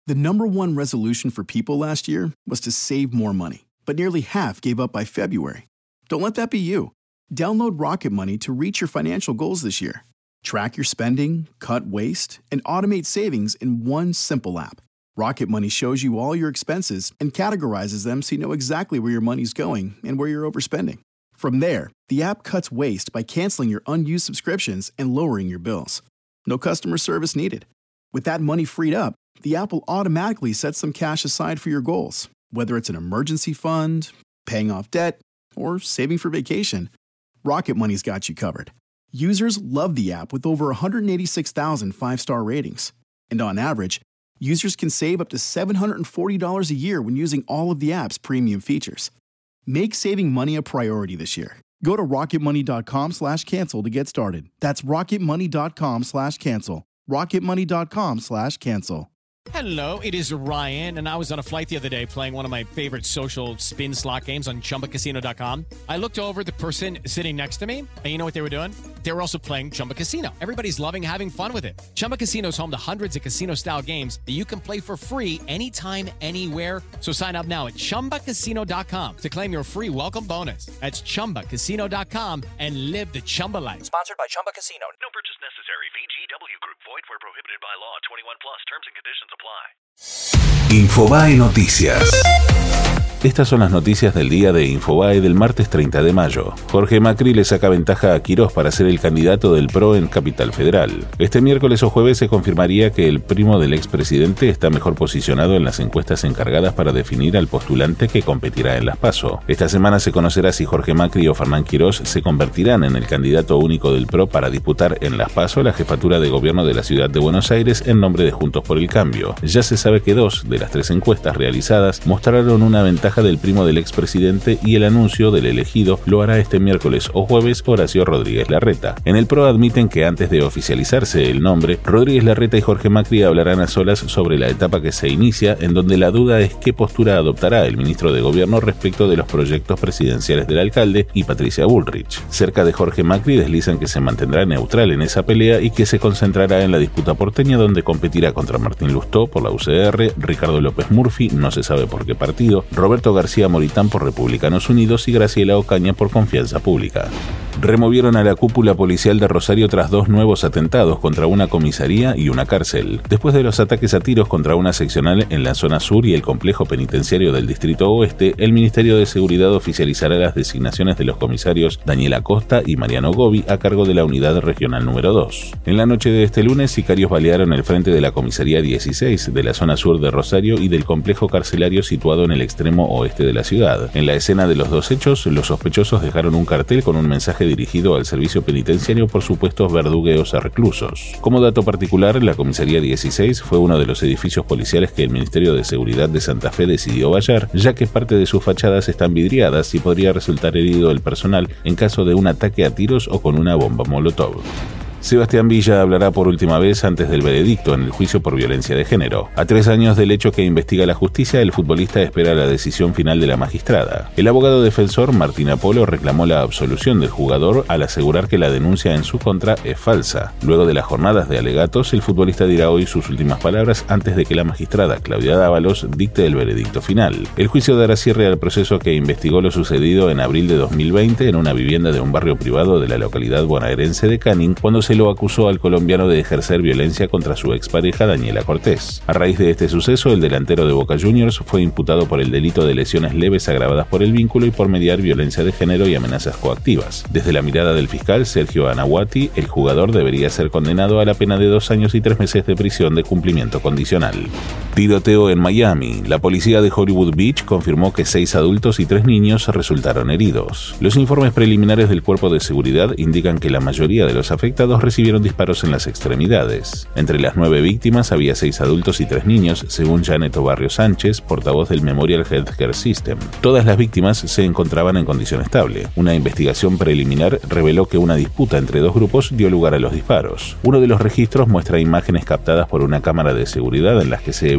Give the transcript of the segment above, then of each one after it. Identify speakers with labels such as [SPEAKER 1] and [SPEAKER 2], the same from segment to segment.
[SPEAKER 1] The number one resolution for people last year was to save more money, but nearly half gave up by February. Don't let that be you. Download Rocket Money to reach your financial goals this year. Track your spending, cut waste, and automate savings in one simple app. Rocket Money shows you all your expenses and categorizes them so you know exactly where your money's going and where you're overspending. From there, the app cuts waste by canceling your unused subscriptions and lowering your bills. No customer service needed. With that money freed up, the app will automatically set some cash aside for your goals, whether it's an emergency fund, paying off debt, or saving for vacation. Rocket Money's got you covered. Users love the app with over 186,000 five-star ratings. And on average, users can save up to $740 a year when using all of the app's premium features. Make saving money a priority this year. Go to rocketmoney.com/cancel to get started. That's rocketmoney.com/cancel. rocketmoney.com/cancel.
[SPEAKER 2] Hello, it is Ryan, and I was on a flight the other day playing one of my favorite social spin slot games on ChumbaCasino.com. I looked over at the person sitting next to me, and you know what they were doing? They were also playing Chumba Casino. Everybody's loving having fun with it. Chumba Casino is home to hundreds of casino-style games that you can play for free anytime, anywhere. So sign up now at ChumbaCasino.com to claim your free welcome bonus. That's ChumbaCasino.com and live the Chumba life.
[SPEAKER 3] Sponsored by Chumba Casino.
[SPEAKER 4] No purchase necessary. VGW Group. Void where prohibited by law. 21 plus. Terms and conditions apply.
[SPEAKER 5] Infobae Noticias. Estas son las noticias del día de Infobae del martes 30 de mayo. Jorge Macri le saca ventaja a Quirós para ser el candidato del PRO en Capital Federal. Este miércoles o jueves se confirmaría que el primo del expresidente está mejor posicionado en las encuestas encargadas para definir al postulante que competirá en las PASO. Esta semana se conocerá si Jorge Macri o Fernán Quirós se convertirán en el candidato único del PRO para disputar en las PASO la jefatura de gobierno de la ciudad de Buenos Aires en nombre de Juntos por el Cambio. Ya se sabe que 2 de las 3 encuestas realizadas mostraron una ventaja del primo del expresidente y el anuncio del elegido lo hará este miércoles o jueves Horacio Rodríguez Larreta. En el PRO admiten que antes de oficializarse el nombre, Rodríguez Larreta y Jorge Macri hablarán a solas sobre la etapa que se inicia, en donde la duda es qué postura adoptará el ministro de Gobierno respecto de los proyectos presidenciales del alcalde y Patricia Bullrich. Cerca de Jorge Macri deslizan que se mantendrá neutral en esa pelea y que se concentrará en la disputa porteña, donde competirá contra Martín Lustó por la UCR, Ricardo López Murphy, no se sabe por qué partido, Roberto García Moritán por Republicanos Unidos y Graciela Ocaña por Confianza Pública. Removieron a la cúpula policial de Rosario tras 2 nuevos atentados contra una comisaría y una cárcel. Después de los ataques a tiros contra una seccional en la zona sur y el complejo penitenciario del Distrito Oeste, el Ministerio de Seguridad oficializará las designaciones de los comisarios Daniel Acosta y Mariano Gobi a cargo de la Unidad Regional número 2. En la noche de este lunes, sicarios balearon el frente de la comisaría 16 de la zona sur de Rosario y del complejo carcelario situado en el extremo oeste de la ciudad. En la escena de los 2 hechos, los sospechosos dejaron un cartel con un mensaje dirigido al servicio penitenciario por supuestos verdugueos a reclusos. Como dato particular, la comisaría 16 fue uno de los edificios policiales que el Ministerio de Seguridad de Santa Fe decidió vallar, ya que parte de sus fachadas están vidriadas y podría resultar herido el personal en caso de un ataque a tiros o con una bomba molotov. Sebastián Villa hablará por última vez antes del veredicto en el juicio por violencia de género. A 3 años del hecho que investiga la justicia, el futbolista espera la decisión final de la magistrada. El abogado defensor Martín Apolo reclamó la absolución del jugador al asegurar que la denuncia en su contra es falsa. Luego de las jornadas de alegatos, el futbolista dirá hoy sus últimas palabras antes de que la magistrada Claudia Dávalos dicte el veredicto final. El juicio dará cierre al proceso que investigó lo sucedido en abril de 2020 en una vivienda de un barrio privado de la localidad bonaerense de Canning, cuando se lo acusó al colombiano de ejercer violencia contra su expareja Daniela Cortés. A raíz de este suceso, el delantero de Boca Juniors fue imputado por el delito de lesiones leves agravadas por el vínculo y por mediar violencia de género y amenazas coactivas. Desde la mirada del fiscal Sergio Anahuati, el jugador debería ser condenado a la pena de 2 años y 3 meses de prisión de cumplimiento condicional. Tiroteo en Miami. La policía de Hollywood Beach confirmó que 6 adultos y 3 niños resultaron heridos. Los informes preliminares del cuerpo de seguridad indican que la mayoría de los afectados recibieron disparos en las extremidades. Entre las 9 víctimas había 6 adultos y 3 niños, según Janet Obarrio Sánchez, portavoz del Memorial Healthcare System. Todas las víctimas se encontraban en condición estable. Una investigación preliminar reveló que una disputa entre 2 grupos dio lugar a los disparos. Uno de los registros muestra imágenes captadas por una cámara de seguridad en las que se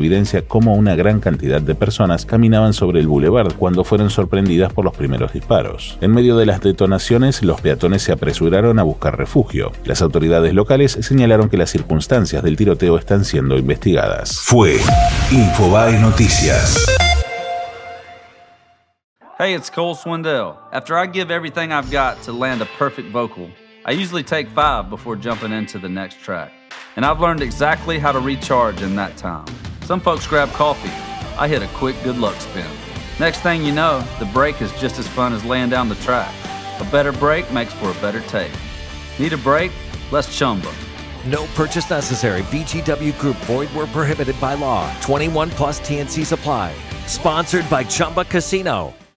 [SPEAKER 5] evidencia cómo una gran cantidad de personas caminaban sobre el boulevard cuando fueron sorprendidas por los primeros disparos. En medio de las detonaciones, los peatones se apresuraron a buscar refugio. Las autoridades locales señalaron que las circunstancias del tiroteo están siendo investigadas.
[SPEAKER 3] Fue Infobae Noticias.
[SPEAKER 6] Hey, it's Cole Swindell. After I give everything I've got to land a perfect vocal, I usually take 5 before jumping into the next track. And I've learned exactly how to recharge in that time. Some folks grab coffee. I hit a quick good luck spin. Next thing you know, the break is just as fun as laying down the track. A better break makes for a better take. Need a break? Let's Chumba.
[SPEAKER 7] No purchase necessary. VGW Group. Void where prohibited by law. 21 plus TNC Supply. Sponsored by Chumba Casino.